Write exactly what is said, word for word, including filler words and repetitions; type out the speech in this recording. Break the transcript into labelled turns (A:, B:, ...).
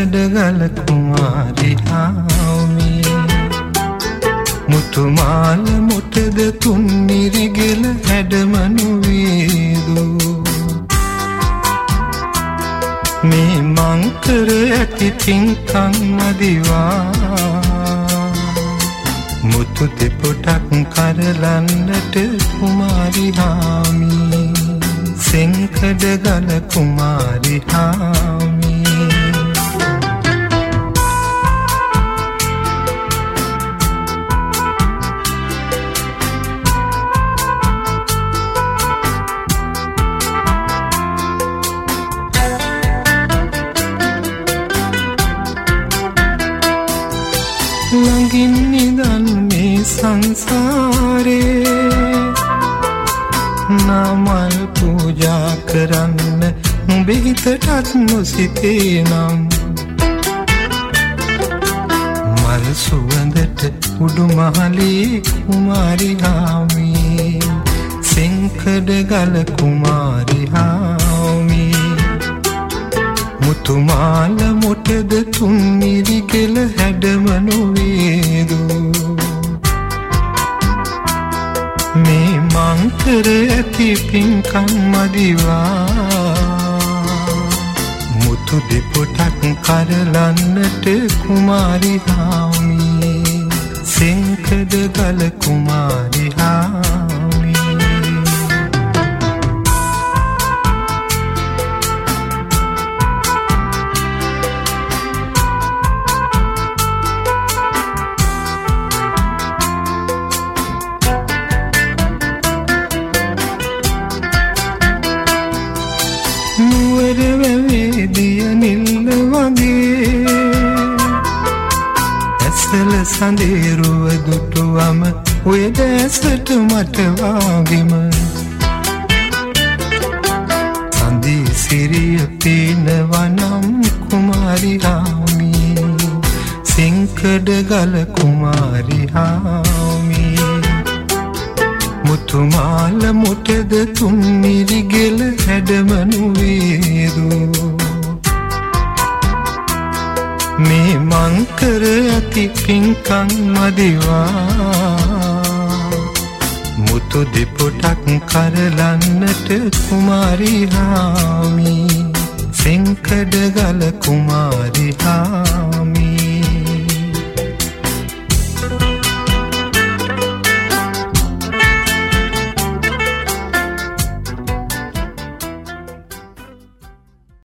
A: සෙංකඩගල කුමාරි හාමි මුතුමාල මුටද තුන්නිරිගෙල හැඩමනු වේදු මේ මංකර ඇති පින්කම් මදිවා මුතු දෙපොටක් කරලන්නට කුමාරි හාමි සෙංකඩගල කුමාරි හාමි ළඟින් නිදන් මේ සංසාරේ නාමල් පූජා කරන්න නුඹේ හිතටත් නොසිතේ නම් මල් සුවඳට උඩු මහලේ කුමාරි හාමි සෙංකඩගල කුමාරි හාමි මුතුමාල මොටද තුන්නිරිගෙල හැඩමනු වේදු මේ මංකර ඇති පින්කම් මදිවා මුතු දෙපොටක් කරලන්නට කුමාරි හාමි සෙංකඩගල කුමාරි හාමි සඳේරුව දුටුවම ඔය දැසට මට වාගෙම සඳී සිරිය පේනවනම් කුමාරි හාමි සෙංකඩගල කුමාරි හාමි මුතුමාල මොටද තුන්නිරිගෙල හැඩමනු වේදු මේ මංකර ඇති පින්කම් මදිවා මුතු දෙපොටක් කරලන්නට කුමාරි හාමි සෙංකඩගල කුමාරි හාමි